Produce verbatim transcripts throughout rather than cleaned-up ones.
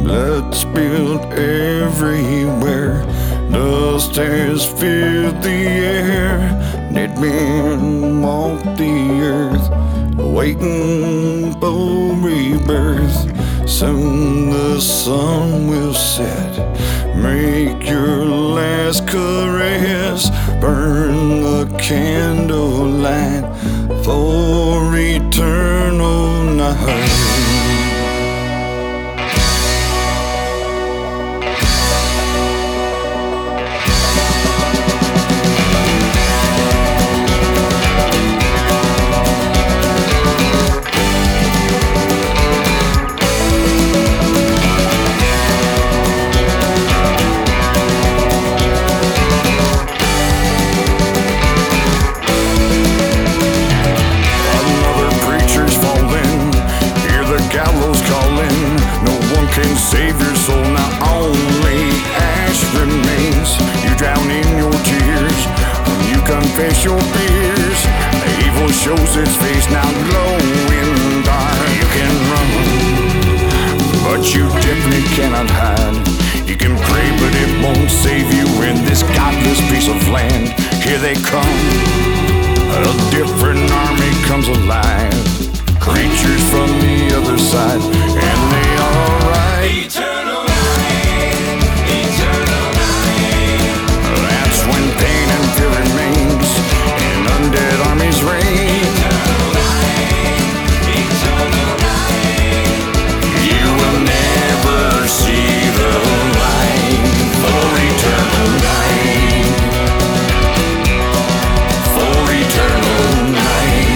blood spilled everywhere. Dust has filled the air. Dead men walk the earth, waiting for rebirth. Soon the sun will set. Make your last caress. Burn the candlelight for eternal night. Can save your soul, not only ash remains. You drown in your tears when you confess your fears. Evil shows its face, now glowing dark. You can run, but you definitely cannot hide. You can pray, but it won't save you in this godless piece of land. Here they come, a different army comes alive. Creatures from the other side, and they are right. Eternal night, eternal night. That's when pain and fear remains, and undead armies reign. Eternal night, eternal night. You will never see the light for eternal night. For eternal night.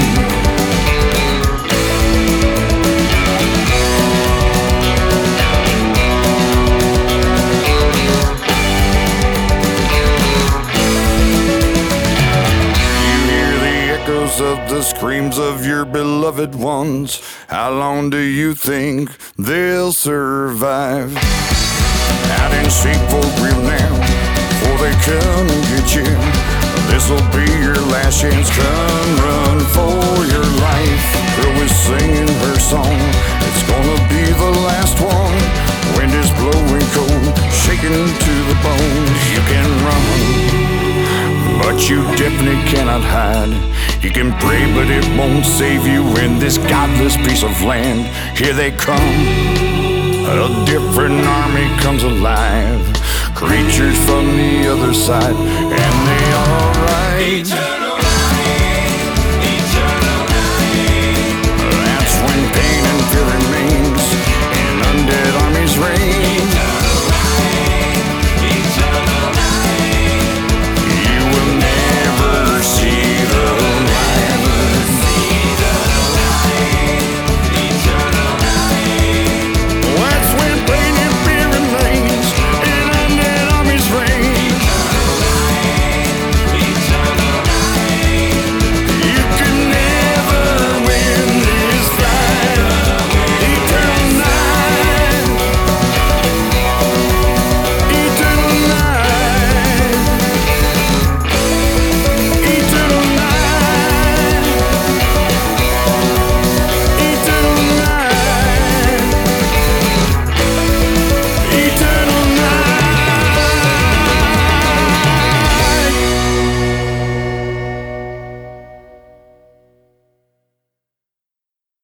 Of the screams of your beloved ones, how long do you think they'll survive? Out in seek for real now, before they come and get you. This'll be your last chance, come run for your life. Girl is singing her song, it's gonna be the last one. Wind is blowing cold, shaking to the bone. You can run, but you definitely cannot hide. You can pray, but it won't save you in this godless piece of land. Here they come, a different army comes alive. Creatures from the other side, and they are right. Eternal